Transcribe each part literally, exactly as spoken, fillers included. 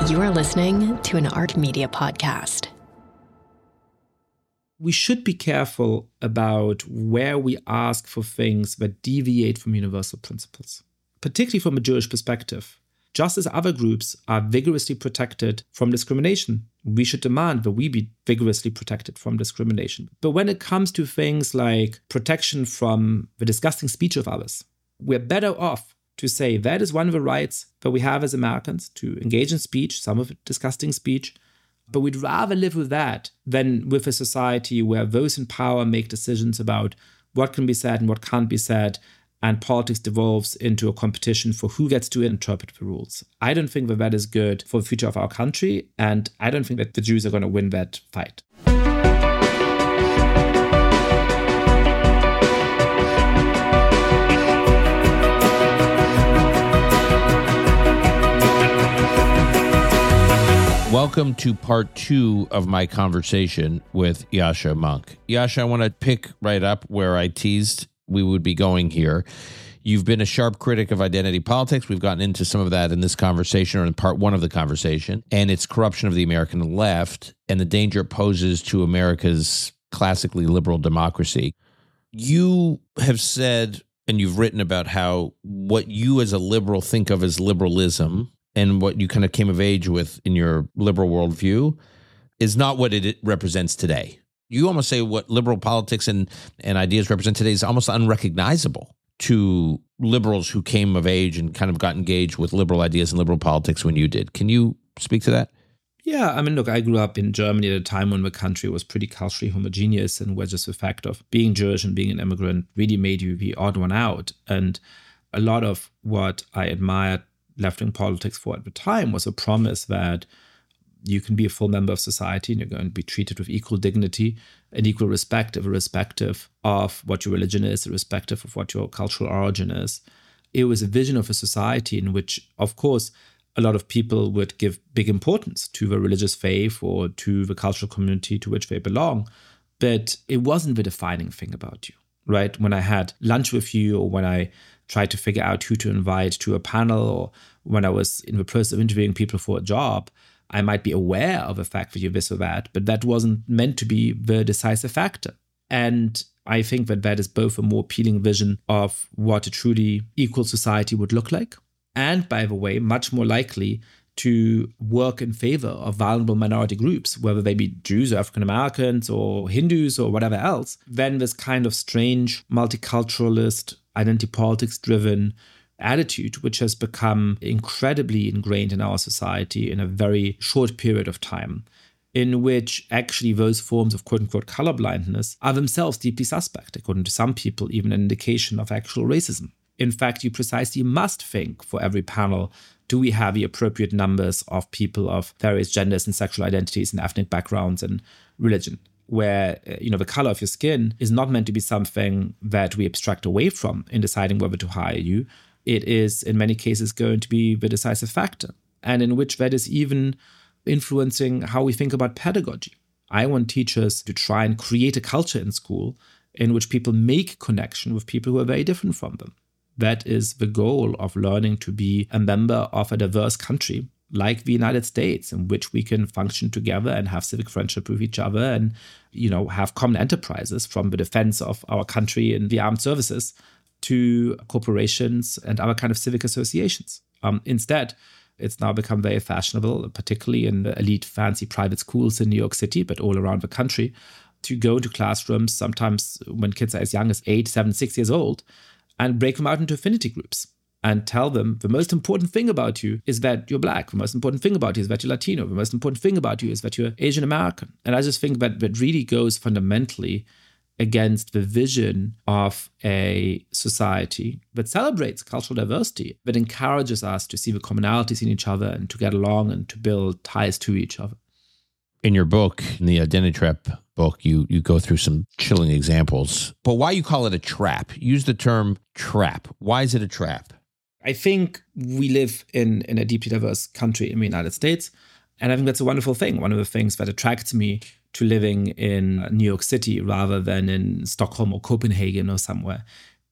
You are listening to an Art Media podcast. We should be careful about where we ask for things that deviate from universal principles, particularly from a Jewish perspective. Just as other groups are vigorously protected from discrimination, we should demand that we be vigorously protected from discrimination. But when it comes to things like protection from the disgusting speech of others, we're better off to say that is one of the rights that we have as Americans, to engage in speech, some of it disgusting speech. But we'd rather live with that than with a society where those in power make decisions about what can be said and what can't be said, and politics devolves into a competition for who gets to interpret the rules. I don't think that that is good for the future of our country, and I don't think that the Jews are going to win that fight. Welcome to part two of my conversation with Yascha Mounk. Yascha, I want to pick right up where I teased we would be going here. You've been a sharp critic of identity politics. We've gotten into some of that in this conversation, or in part one of the conversation, and its corruption of the American left and the danger it poses to America's classically liberal democracy. You have said, and you've written about how what you as a liberal think of as liberalism and what you kind of came of age with in your liberal worldview is not what it represents today. You almost say what liberal politics and, and ideas represent today is almost unrecognizable to liberals who came of age and kind of got engaged with liberal ideas and liberal politics when you did. Can you speak to that? Yeah, I mean, look, I grew up in Germany at a time when the country was pretty culturally homogeneous, and where just the fact of being Jewish and being an immigrant really made you the odd one out. And a lot of what I admired left-wing politics for at the time was a promise that you can be a full member of society and you're going to be treated with equal dignity and equal respect, irrespective of what your religion is, irrespective of what your cultural origin is. It was a vision of a society in which, of course, a lot of people would give big importance to the religious faith or to the cultural community to which they belong, but it wasn't the defining thing about you, right? When I had lunch with you, or when I tried to figure out who to invite to a panel, or when I was in the process of interviewing people for a job, I might be aware of the fact that you're this or that, but that wasn't meant to be the decisive factor. And I think that that is both a more appealing vision of what a truly equal society would look like, and, by the way, much more likely to work in favor of vulnerable minority groups, whether they be Jews or African Americans or Hindus or whatever else, than this kind of strange multiculturalist, identity politics driven attitude, which has become incredibly ingrained in our society in a very short period of time, in which actually those forms of quote-unquote colorblindness are themselves deeply suspect, according to some people, even an indication of actual racism. In fact, you precisely must think for every panel, do we have the appropriate numbers of people of various genders and sexual identities and ethnic backgrounds and religion, where, you know, the color of your skin is not meant to be something that we abstract away from in deciding whether to hire you. It is, in many cases, going to be the decisive factor, and in which that is even influencing how we think about pedagogy. I want teachers to try and create a culture in school in which people make connection with people who are very different from them. That is the goal of learning to be a member of a diverse country like the United States, in which we can function together and have civic friendship with each other and, you know, have common enterprises, from the defense of our country and the armed services to corporations and other kind of civic associations. Um, instead, it's now become very fashionable, particularly in the elite fancy private schools in New York City, but all around the country, to go to classrooms, sometimes when kids are as young as eight, seven, six years old, and break them out into affinity groups and tell them the most important thing about you is that you're Black. The most important thing about you is that you're Latino. The most important thing about you is that you're Asian American. And I just think that that really goes fundamentally against the vision of a society that celebrates cultural diversity, that encourages us to see the commonalities in each other and to get along and to build ties to each other. In your book, in the Identity Trap book, you you go through some chilling examples. But why you call it a trap? Use the term trap. Why is it a trap? I think we live in, in a deeply diverse country in the United States, and I think that's a wonderful thing. One of the things that attracts me to living in New York City rather than in Stockholm or Copenhagen or somewhere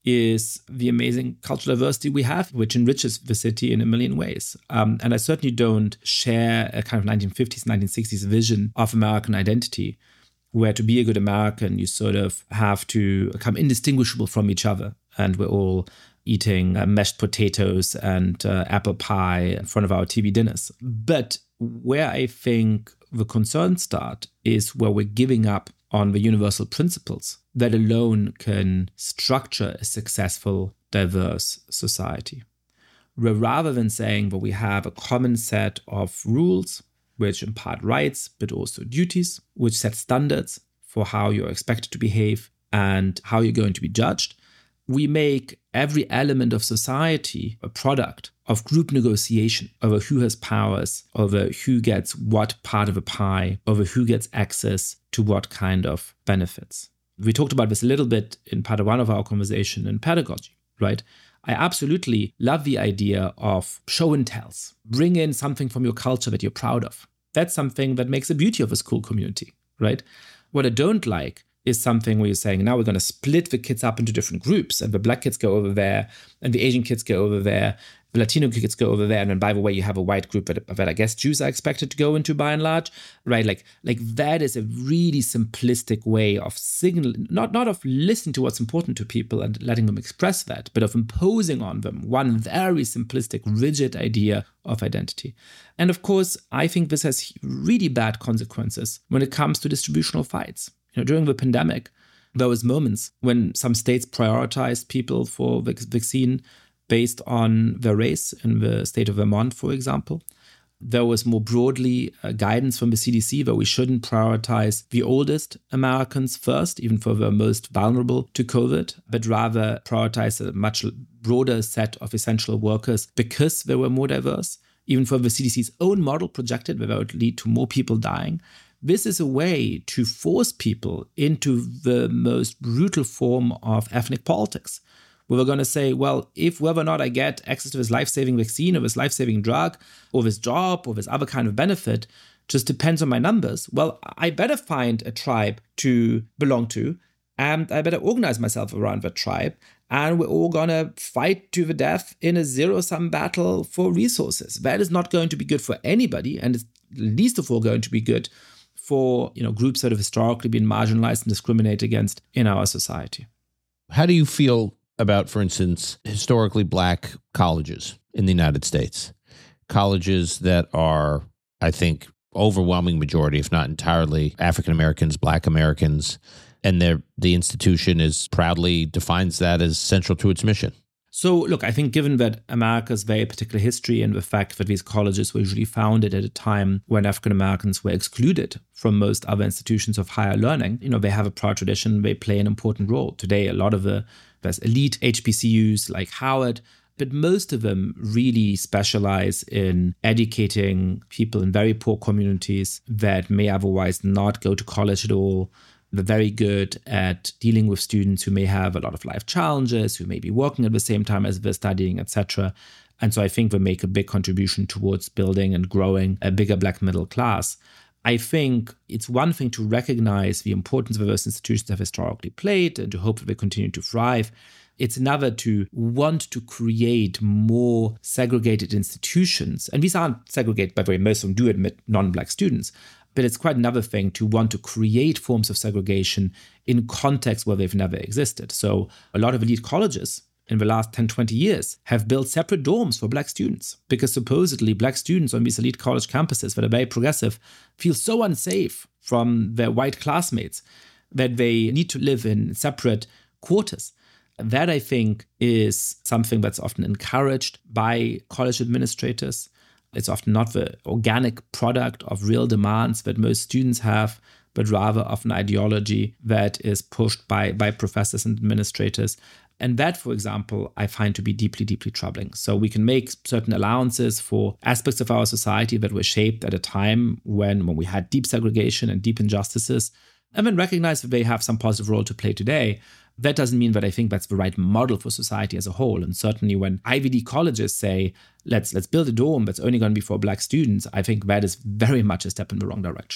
is the amazing cultural diversity we have, which enriches the city in a million ways. Um, and I certainly don't share a kind of nineteen fifties, nineteen sixties vision of American identity, where to be a good American, you sort of have to become indistinguishable from each other. And we're all eating uh, mashed potatoes and uh, apple pie in front of our T V dinners. But where I think the concerns start is where we're giving up on the universal principles that alone can structure a successful, diverse society. Where rather than saying that we have a common set of rules which impart rights, but also duties, which set standards for how you're expected to behave and how you're going to be judged, we make every element of society a product of group negotiation over who has powers, over who gets what part of a pie, over who gets access to what kind of benefits. We talked about this a little bit in part one of our conversation in pedagogy, right? I absolutely love the idea of show and tells. Bring in something from your culture that you're proud of. That's something that makes the beauty of a school community, right? What I don't like is something where you're saying, now we're going to split the kids up into different groups, and the black kids go over there, and the Asian kids go over there, the Latino kids go over there, and then by the way, you have a white group that, that I guess Jews are expected to go into by and large, right? Like, like that is a really simplistic way of signaling, not, not of listening to what's important to people and letting them express that, but of imposing on them one very simplistic, rigid idea of identity. And of course, I think this has really bad consequences when it comes to distributional fights. You know, during the pandemic, there was moments when some states prioritized people for the vaccine based on their race, in the state of Vermont, for example. There was more broadly uh, guidance from the C D C that we shouldn't prioritize the oldest Americans first, even for the most vulnerable to COVID, but rather prioritize a much broader set of essential workers because they were more diverse. Even for the C D C's own model projected that would lead to more people dying. This is a way to force people into the most brutal form of ethnic politics. We were going to say, well, if whether or not I get access to this life-saving vaccine or this life-saving drug or this job or this other kind of benefit just depends on my numbers, well, I better find a tribe to belong to, and I better organize myself around that tribe, and we're all going to fight to the death in a zero-sum battle for resources. That is not going to be good for anybody, and it's least of all going to be good for, you know, groups that have historically been marginalized and discriminated against in our society. How do you feel about, for instance, historically black colleges in the United States? Colleges that are, I think, overwhelming majority, if not entirely, African Americans, black Americans, and the institution is proudly defines that as central to its mission. So, look, I think given that America's very particular history and the fact that these colleges were usually founded at a time when African Americans were excluded from most other institutions of higher learning, you know, they have a proud tradition, they play an important role. Today, a lot of the there's elite H B C Us like Howard, but most of them really specialize in educating people in very poor communities that may otherwise not go to college at all. They're very good at dealing with students who may have a lot of life challenges, who may be working at the same time as they're studying, et cetera. And so I think they make a big contribution towards building and growing a bigger black middle class. I think it's one thing to recognize the importance of those institutions have historically played and to hope that they continue to thrive. It's another to want to create more segregated institutions. And these aren't segregated, by the way, most of them do admit non-black students. But it's quite another thing to want to create forms of segregation in contexts where they've never existed. So a lot of elite colleges in the last ten, twenty years have built separate dorms for black students because supposedly black students on these elite college campuses that are very progressive feel so unsafe from their white classmates that they need to live in separate quarters. That, I think, is something that's often encouraged by college administrators. It's often not the organic product of real demands that most students have, but rather of an ideology that is pushed by, by professors and administrators. And that, for example, I find to be deeply, deeply troubling. So we can make certain allowances for aspects of our society that were shaped at a time when, when we had deep segregation and deep injustices, and then recognize that they have some positive role to play today. That doesn't mean that I think that's the right model for society as a whole. And certainly when Ivy League colleges say, let's let's build a dorm that's only going to be for black students, I think that is very much a step in the wrong direction.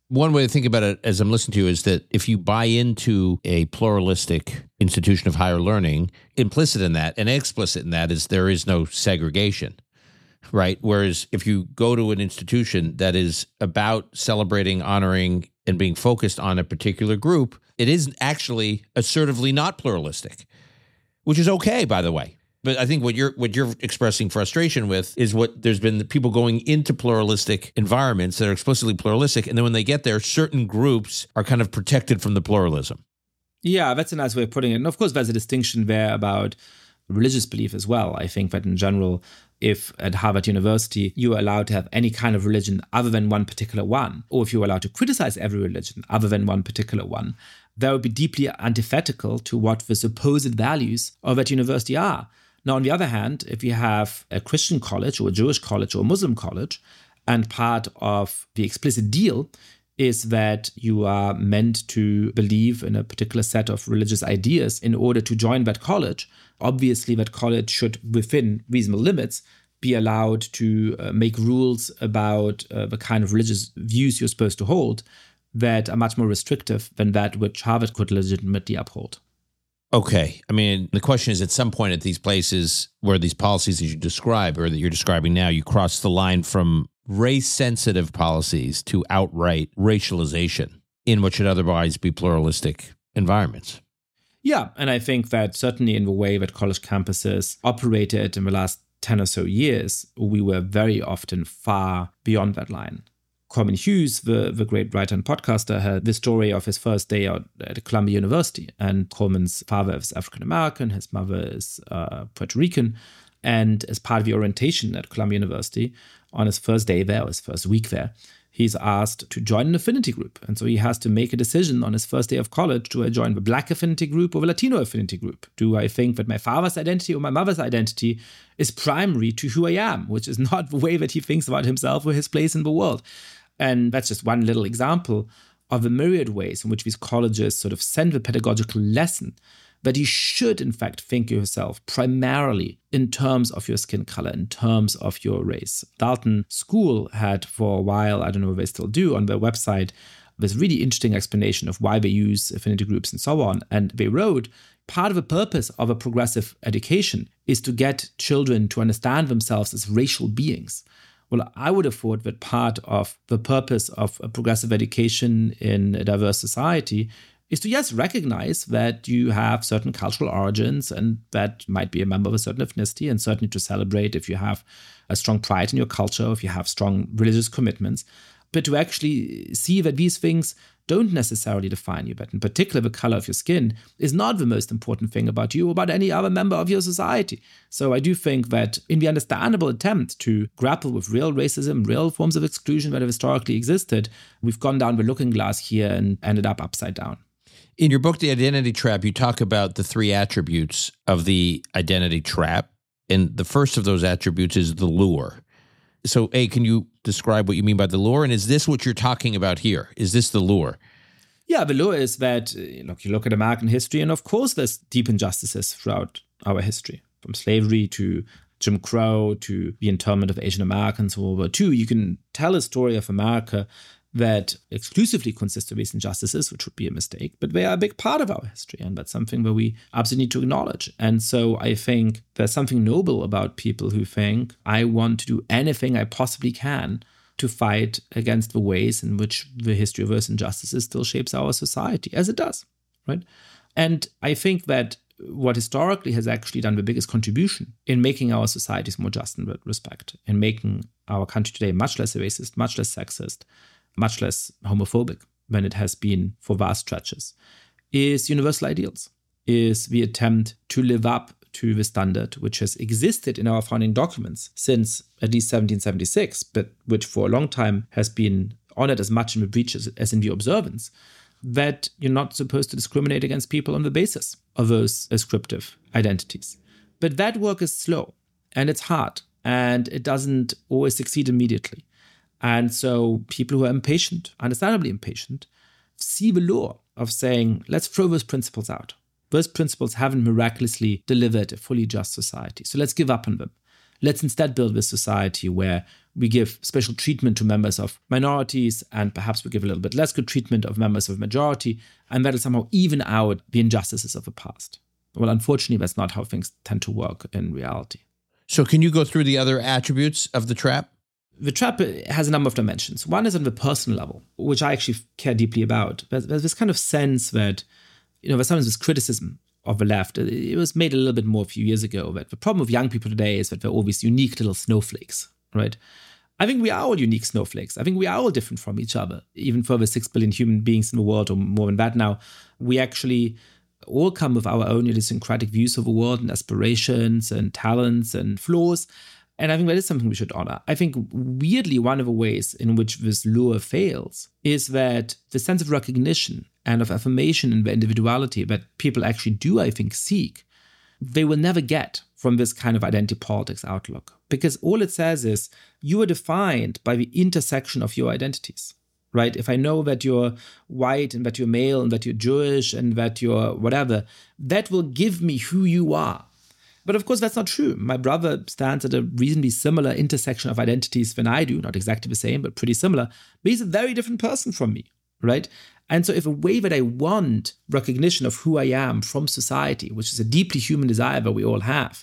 One way to think about it as I'm listening to you is that if you buy into a pluralistic institution of higher learning, implicit in that and explicit in that is there is no segregation, right? Whereas if you go to an institution that is about celebrating, honoring, and being focused on a particular group, it is actually assertively not pluralistic, which is okay, by the way. But I think what you're what you're expressing frustration with is what there's been the people going into pluralistic environments that are explicitly pluralistic, and then when they get there, certain groups are kind of protected from the pluralism. Yeah, that's a nice way of putting it. And of course, there's a distinction there about religious belief as well. I think that in general, if at Harvard University you are allowed to have any kind of religion other than one particular one, or if you're allowed to criticize every religion other than one particular one, that would be deeply antithetical to what the supposed values of that university are. Now, on the other hand, if you have a Christian college or a Jewish college or a Muslim college, and part of the explicit deal is that you are meant to believe in a particular set of religious ideas in order to join that college, obviously that college should, within reasonable limits, be allowed to uh, make rules about uh, the kind of religious views you're supposed to hold that are much more restrictive than that which Harvard could legitimately uphold. Okay. I mean, the question is, at some point at these places where these policies that you describe or that you're describing now, you cross the line from race-sensitive policies to outright racialization in what should otherwise be pluralistic environments. Yeah, and I think that certainly in the way that college campuses operated in the last ten or so years, we were very often far beyond that line. Coleman Hughes, the, the great writer and podcaster, had the story of his first day out at Columbia University. And Coleman's father is African-American, his mother is uh, Puerto Rican. And as part of the orientation at Columbia University, on his first day there, or his first week there, he's asked to join an affinity group. And so he has to make a decision on his first day of college. Do I join the Black affinity group or the Latino affinity group? Do I think that my father's identity or my mother's identity is primary to who I am, which is not the way that he thinks about himself or his place in the world? And that's just one little example of the myriad ways in which these colleges sort of send the pedagogical lesson that you should, in fact, think of yourself primarily in terms of your skin color, in terms of your race. Dalton School had for a while, I don't know if they still do, on their website, this really interesting explanation of why they use affinity groups and so on. And they wrote, part of the purpose of a progressive education is to get children to understand themselves as racial beings. Well, I would have thought that part of the purpose of a progressive education in a diverse society is to, yes, recognize that you have certain cultural origins and that might be a member of a certain ethnicity, and certainly to celebrate if you have a strong pride in your culture, if you have strong religious commitments, but to actually see that these things don't necessarily define you, that in particular the color of your skin is not the most important thing about you or about any other member of your society. So I do think that in the understandable attempt to grapple with real racism, real forms of exclusion that have historically existed, we've gone down the looking glass here and ended up upside down. In your book, The Identity Trap, you talk about the three attributes of the identity trap. And the first of those attributes is the lure. So, A, can you describe what you mean by the lure? And is this what you're talking about here? Is this the lure? Yeah, the lure is that, look, you look at American history, and of course there's deep injustices throughout our history, from slavery to Jim Crow to the internment of Asian Americans in World War Two. You can tell a story of America that exclusively consists of these injustices, which would be a mistake, but they are a big part of our history, and that's something that we absolutely need to acknowledge. And so I think there's something noble about people who think, I want to do anything I possibly can to fight against the ways in which the history of those injustices still shapes our society, as it does, right? And I think that what historically has actually done the biggest contribution in making our societies more just in that respect, in making our country today much less racist, much less sexist, much less homophobic than it has been for vast stretches, is universal ideals, is the attempt to live up to the standard which has existed in our founding documents since at least seventeen seventy-six, but which for a long time has been honored as much in the breach as, as in the observance, that you're not supposed to discriminate against people on the basis of those ascriptive identities. But that work is slow and it's hard and it doesn't always succeed immediately. And so people who are impatient, understandably impatient, see the lure of saying, let's throw those principles out. Those principles haven't miraculously delivered a fully just society. So let's give up on them. Let's instead build this society where we give special treatment to members of minorities, and perhaps we give a little bit less good treatment of members of majority, and that'll somehow even out the injustices of the past. Well, unfortunately, that's not how things tend to work in reality. So can you go through the other attributes of the trap? The trap has a number of dimensions. One is on the personal level, which I actually care deeply about. There's, there's this kind of sense that, you know, there's sometimes this criticism of the left. It was made a little bit more a few years ago that the problem with young people today is that they're all these unique little snowflakes, right? I think we are all unique snowflakes. I think we are all different from each other. Even for the six billion human beings in the world, or more than that now, we actually all come with our own idiosyncratic views of the world and aspirations and talents and flaws. And I think that is something we should honor. I think weirdly, one of the ways in which this lure fails is that the sense of recognition and of affirmation in the individuality that people actually do, I think, seek, they will never get from this kind of identity politics outlook. Because all it says is you are defined by the intersection of your identities, right? If I know that you're white and that you're male and that you're Jewish and that you're whatever, that will give me who you are. But of course, that's not true. My brother stands at a reasonably similar intersection of identities than I do, not exactly the same, but pretty similar. But he's a very different person from me, right? And so if a way that I want recognition of who I am from society, which is a deeply human desire that we all have,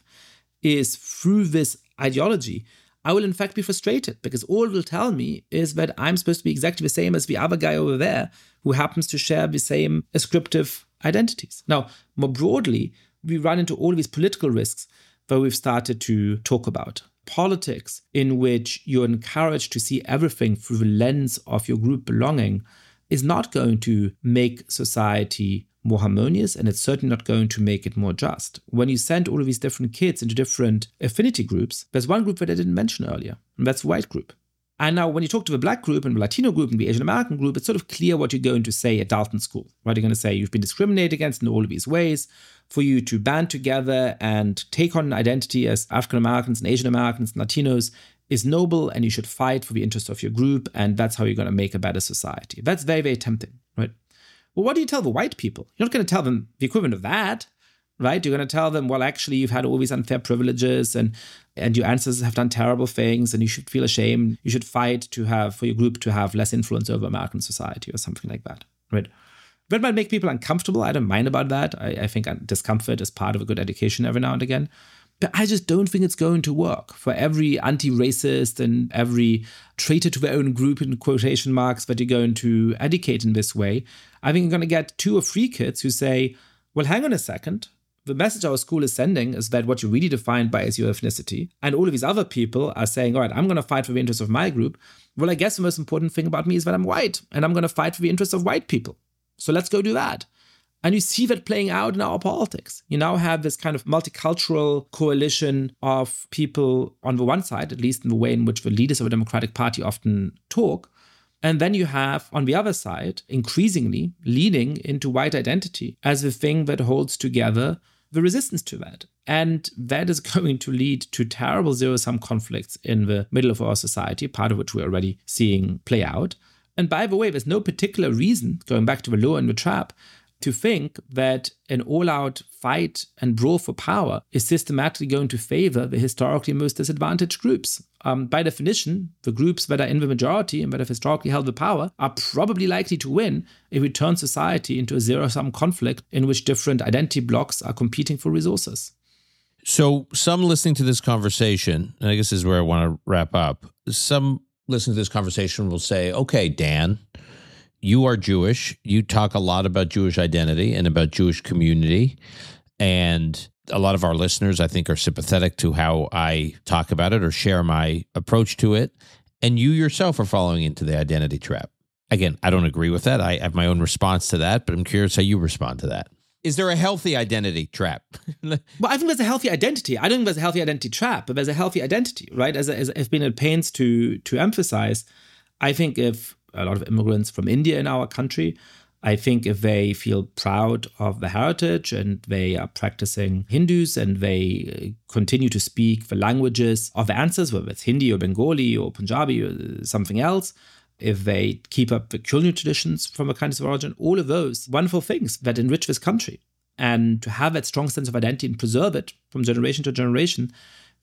is through this ideology, I will in fact be frustrated because all it will tell me is that I'm supposed to be exactly the same as the other guy over there who happens to share the same ascriptive identities. Now, more broadly, we run into all of these political risks that we've started to talk about. Politics in which you're encouraged to see everything through the lens of your group belonging is not going to make society more harmonious, and it's certainly not going to make it more just. When you send all of these different kids into different affinity groups, there's one group that I didn't mention earlier, and that's the white group. And now when you talk to the black group and the Latino group and the Asian American group, it's sort of clear what you're going to say at Dalton School, right? You're going to say you've been discriminated against in all of these ways. For you to band together and take on an identity as African Americans and Asian Americans and Latinos is noble, and you should fight for the interest of your group, and that's how you're going to make a better society. That's very, very tempting, right? Well, what do you tell the white people? You're not going to tell them the equivalent of that, right? You're going to tell them, well, actually, you've had all these unfair privileges, and and your ancestors have done terrible things, and you should feel ashamed. You should fight to have, for your group to have less influence over American society or something like that, right? That might make people uncomfortable. I don't mind about that. I, I think discomfort is part of a good education every now and again. But I just don't think it's going to work for every anti-racist and every traitor to their own group, in quotation marks, that you're going to educate in this way. I think you're going to get two or three kids who say, well, hang on a second. The message our school is sending is that what you're really defined by is your ethnicity. And all of these other people are saying, all right, I'm going to fight for the interests of my group. Well, I guess the most important thing about me is that I'm white, and I'm going to fight for the interests of white people. So let's go do that. And you see that playing out in our politics. You now have this kind of multicultural coalition of people on the one side, at least in the way in which the leaders of a Democratic Party often talk. And then you have, on the other side, increasingly leaning into white identity as the thing that holds together the resistance to that. And that is going to lead to terrible zero-sum conflicts in the middle of our society, part of which we're already seeing play out. And by the way, there's no particular reason, going back to the lure and the trap, to think that an all-out fight and brawl for power is systematically going to favor the historically most disadvantaged groups. Um, by definition, the groups that are in the majority and that have historically held the power are probably likely to win if we turn society into a zero-sum conflict in which different identity blocks are competing for resources. So some listening to this conversation, and I guess this is where I want to wrap up, some listening to this conversation will say, okay, Dan, you are Jewish. You talk a lot about Jewish identity and about Jewish community. And a lot of our listeners, I think, are sympathetic to how I talk about it or share my approach to it. And you yourself are falling into the identity trap. Again, I don't agree with that. I have my own response to that, but I'm curious how you respond to that. Is there a healthy identity trap? Well, I think there's a healthy identity. I don't think there's a healthy identity trap, but there's a healthy identity, right? As, as I've been at pains to to emphasize, I think if a lot of immigrants from India in our country, I think if they feel proud of the heritage and they are practicing Hindus and they continue to speak the languages of the ancestors, whether it's Hindi or Bengali or Punjabi or something else, if they keep up the culinary traditions from a country of origin, all of those wonderful things that enrich this country. And to have that strong sense of identity and preserve it from generation to generation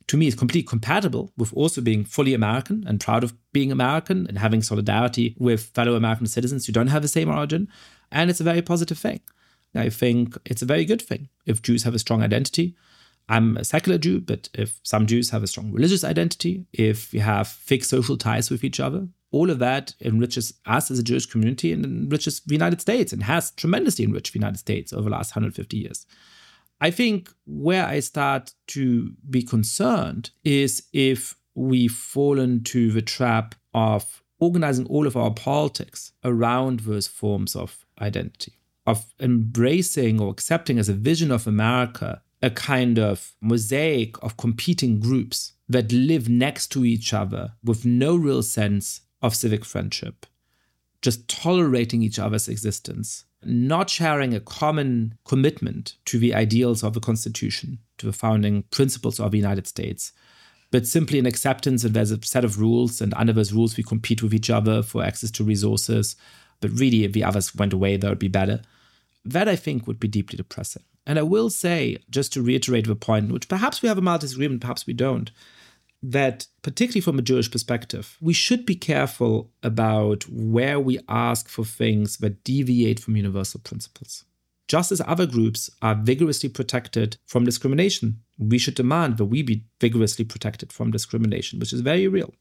to me is completely compatible with also being fully American and proud of being American and having solidarity with fellow American citizens who don't have the same origin. And it's a very positive thing. I think it's a very good thing if Jews have a strong identity. I'm a secular Jew, but if some Jews have a strong religious identity, if we have thick social ties with each other, all of that enriches us as a Jewish community and enriches the United States and has tremendously enriched the United States over the last one hundred fifty years. I think where I start to be concerned is if we fall into the trap of organizing all of our politics around those forms of identity, of embracing or accepting as a vision of America a kind of mosaic of competing groups that live next to each other with no real sense of civic friendship, just tolerating each other's existence, not sharing a common commitment to the ideals of the Constitution, to the founding principles of the United States, but simply an acceptance that there's a set of rules, and under those rules we compete with each other for access to resources, but really if the others went away, that would be better. That, I think, would be deeply depressing. And I will say, just to reiterate the point, which perhaps we have a mild disagreement, perhaps we don't, that particularly from a Jewish perspective, we should be careful about where we ask for things that deviate from universal principles. Just as other groups are vigorously protected from discrimination, we should demand that we be vigorously protected from discrimination, which is very real.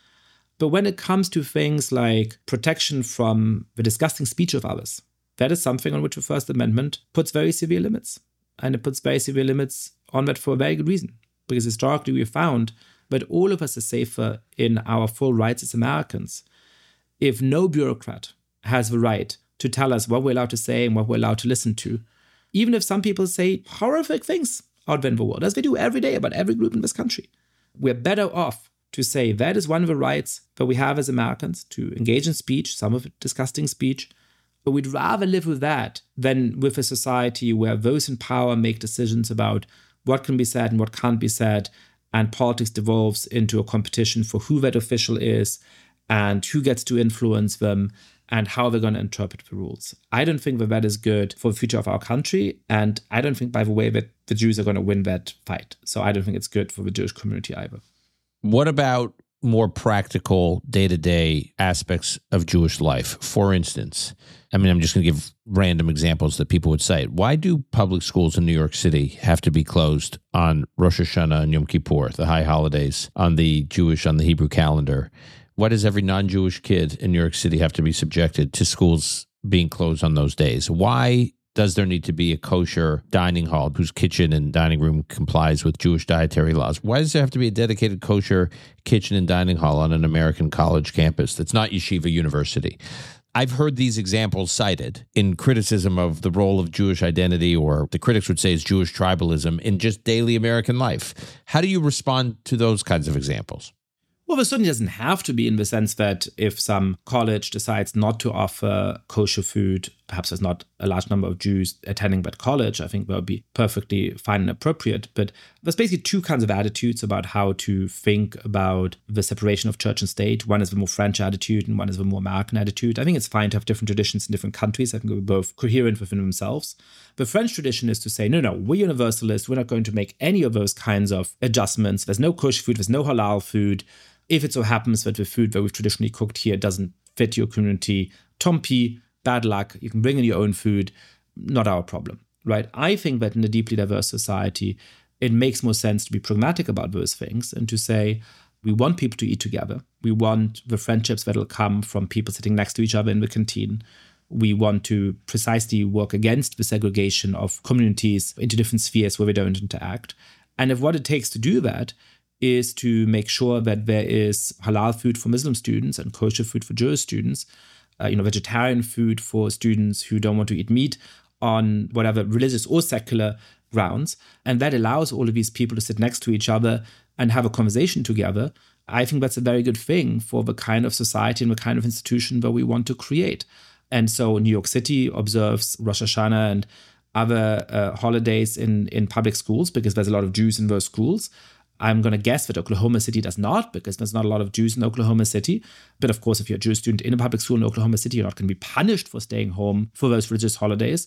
But when it comes to things like protection from the disgusting speech of others, that is something on which the First Amendment puts very severe limits. And it puts very severe limits on that for a very good reason. Because historically we found that all of us are safer in our full rights as Americans if no bureaucrat has the right to tell us what we're allowed to say and what we're allowed to listen to. Even if some people say horrific things out there in the world, as they do every day about every group in this country. We're better off to say that is one of the rights that we have as Americans, to engage in speech, some of it disgusting speech. But we'd rather live with that than with a society where those in power make decisions about what can be said and what can't be said, and politics devolves into a competition for who that official is and who gets to influence them and how they're going to interpret the rules. I don't think that that is good for the future of our country, and I don't think, by the way, that the Jews are going to win that fight. So I don't think it's good for the Jewish community either. What about more practical day-to-day aspects of Jewish life? For instance, I mean, I'm just going to give random examples that people would cite. Why do public schools in New York City have to be closed on Rosh Hashanah and Yom Kippur, the high holidays on the Jewish, on the Hebrew calendar? Why does every non-Jewish kid in New York City have to be subjected to schools being closed on those days? Why does there need to be a kosher dining hall whose kitchen and dining room complies with Jewish dietary laws? Why does there have to be a dedicated kosher kitchen and dining hall on an American college campus that's not Yeshiva University? I've heard these examples cited in criticism of the role of Jewish identity, or the critics would say is Jewish tribalism, in just daily American life. How do you respond to those kinds of examples? Well, it certainly doesn't have to be, in the sense that if some college decides not to offer kosher food, perhaps there's not a large number of Jews attending that college, I think that would be perfectly fine and appropriate. But there's basically two kinds of attitudes about how to think about the separation of church and state. One is the more French attitude and one is the more American attitude. I think it's fine to have different traditions in different countries. I think they're both coherent within themselves. The French tradition is to say, no, no, we're universalists. We're not going to make any of those kinds of adjustments. There's no kosher food. There's no halal food. If it so happens that the food that we've traditionally cooked here doesn't fit your community, tompi, bad luck, you can bring in your own food, not our problem, right? I think that in a deeply diverse society, it makes more sense to be pragmatic about those things and to say, we want people to eat together. We want the friendships that will come from people sitting next to each other in the canteen. We want to precisely work against the segregation of communities into different spheres where we don't interact. And if what it takes to do that is to make sure that there is halal food for Muslim students and kosher food for Jewish students, uh, you know, vegetarian food for students who don't want to eat meat on whatever religious or secular grounds. And that allows all of these people to sit next to each other and have a conversation together. I think that's a very good thing for the kind of society and the kind of institution that we want to create. And so New York City observes Rosh Hashanah and other uh, holidays in, in public schools because there's a lot of Jews in those schools. I'm going to guess that Oklahoma City does not, because there's not a lot of Jews in Oklahoma City. But of course, if you're a Jewish student in a public school in Oklahoma City, you're not going to be punished for staying home for those religious holidays.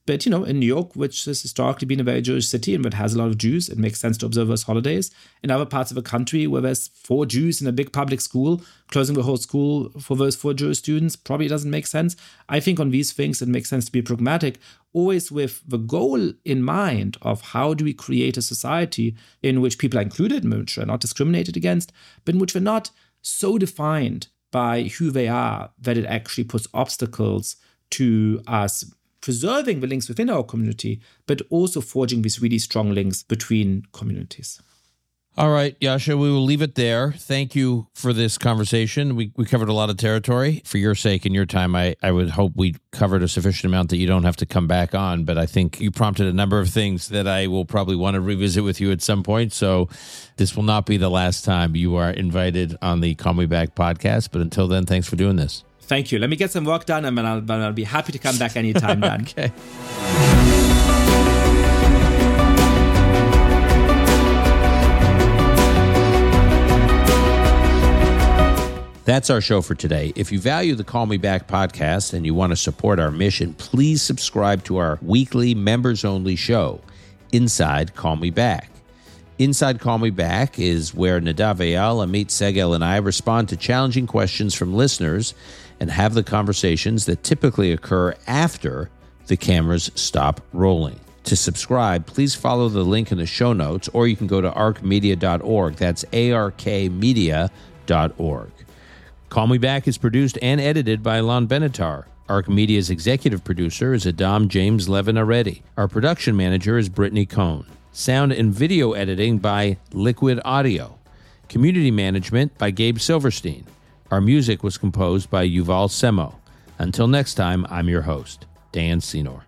But, you know, in New York, which has historically been a very Jewish city and that has a lot of Jews, it makes sense to observe those holidays. In other parts of the country where there's four Jews in a big public school, closing the whole school for those four Jewish students probably doesn't make sense. I think on these things, it makes sense to be pragmatic, always with the goal in mind of how do we create a society in which people are included, in which they're not discriminated against, but in which they're not so defined by who they are that it actually puts obstacles to us preserving the links within our community, but also forging these really strong links between communities. All right, Yasha, we will leave it there. Thank you for this conversation. We we covered a lot of territory. For your sake and your time, I, I would hope we covered a sufficient amount that you don't have to come back on. But I think you prompted a number of things that I will probably want to revisit with you at some point. So this will not be the last time you are invited on the Call Me Back podcast. But until then, thanks for doing this. Thank you. Let me get some work done, and then I'll, then I'll be happy to come back anytime, Dan. Okay. That's our show for today. If you value the Call Me Back podcast and you want to support our mission, please subscribe to our weekly members-only show, Inside Call Me Back. Inside Call Me Back is where Nadav Eyal, Amit Segel, and I respond to challenging questions from listeners and have the conversations that typically occur after the cameras stop rolling. To subscribe, please follow the link in the show notes, or you can go to ark media dot org. That's A R K media dot org. Call Me Back is produced and edited by Alon Benatar. Ark Media's executive producer is Adam James Levin-Aredi. Our production manager is Brittany Cohn. Sound and video editing by Liquid Audio. Community management by Gabe Silverstein. Our music was composed by Yuval Semo. Until next time, I'm your host, Dan Senor.